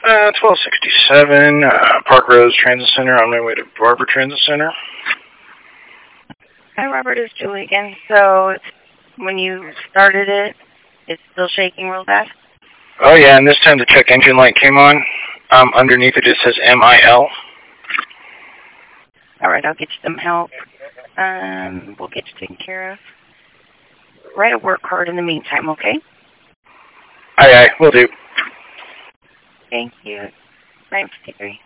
1267 Park Rose Transit Center, on my way to Barber Transit Center. Hi, Robert. It's Julie again. So when you started it, it's still shaking real fast? Oh, yeah, and this time the check engine light came on. Underneath it says MIL. All right, I'll get you some help. We'll get you taken care of. Write a work card in the meantime, okay? Aye, will do. Thank you. 953.